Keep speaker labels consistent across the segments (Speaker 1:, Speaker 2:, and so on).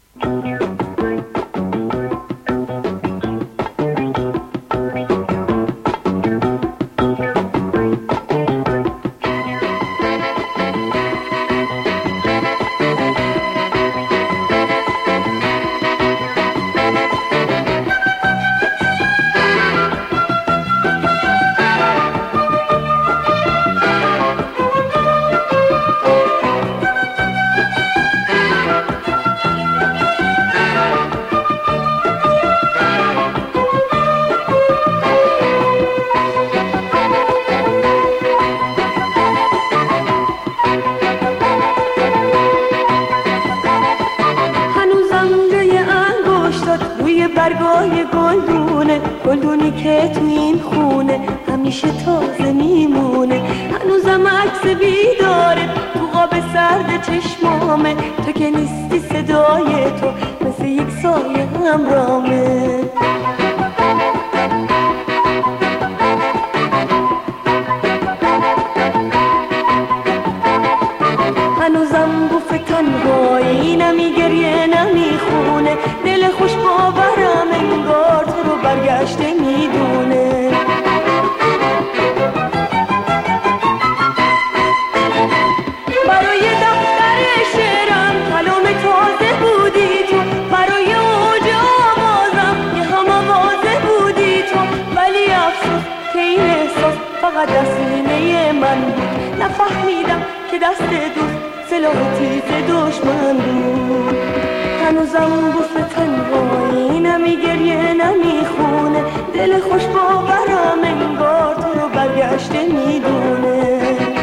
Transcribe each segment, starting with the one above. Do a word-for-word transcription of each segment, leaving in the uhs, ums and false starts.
Speaker 1: برگای گلدونه، گلدونی که تو این خونه همیشه تازه میمونه. هنوزم عکس بیداره تو قاب سرد چشمامه، تو که نیستی صدای تو مثل یک سایه همرامه. هنوزم بوف تنهایی نمیگریه نمیخونه، دل خوش باورم انگار تو رو برگشته میدونه. برای دفتر شعرم کلام تازه بودی تو، برای اوج آوازم یه هم آوازه بودی تو. ولی افسوس که این احساس فقط از سینه من بود، نفهمیدم که دست دوست سلاح تیز دشمن بود. هنوزم بوف تنهایی نمیگریه نمیخونه، دل خوش باورم انگار تو رو برگشته میدونه.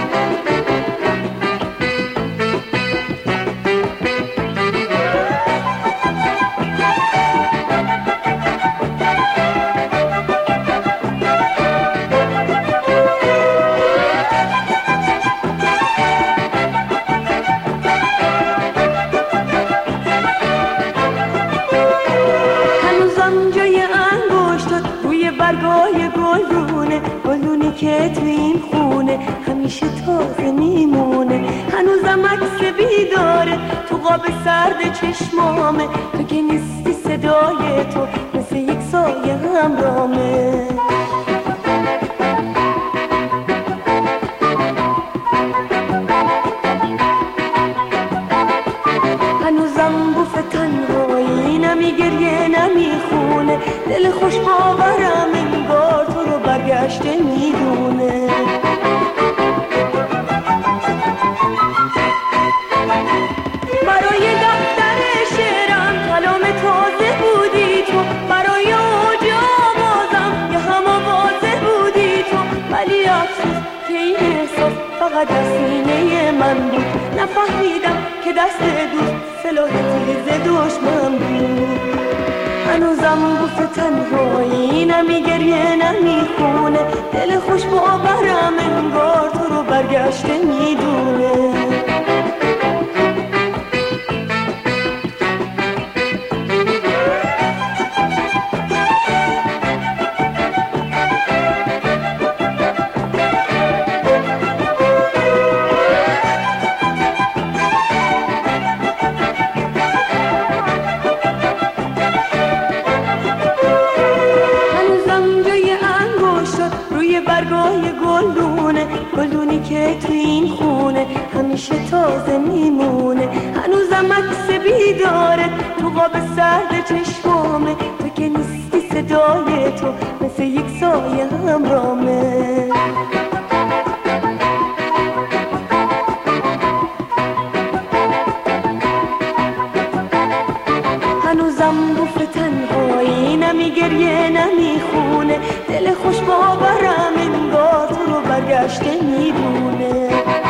Speaker 1: برگای گلدونه، گلدونی که تو این خونه همیشه تازه میمونه. هنوزم عکس بیداره تو قاب سرد چشمامه، تو که نیستی صدای تو مثل یک سایه همرامه. هنوزم بوف تنهایی نمیگریه نمیخونه، دل خوش باورم انگار تو رو برگشته میدونه. برای دفتر شعرم کلام تازه بودی تو، برای اوج آوازم یه هم آوازه بودی تو. ولی افسوس که این احساس فقط از سینه من بود، نفهمیدم که دست دوست سلاح تیز دشمن بود. هنوزم بوف تنهایی نمیگریه نمیخونه، دل خوش باورم انگار تو رو برگشته میدونه. برگای گلدونه، گلدونی که تو این خونه همیشه تازه میمونه. هنوزم عکس بیداره تو قاب سرد چشمامه، تو که نیستی صدای تو مثل یک سایه همرامه. هنوزم بوف تنهایی نمیگریه نمیخونه، دل خوش باورم انگار تو رو برگشته میدونه.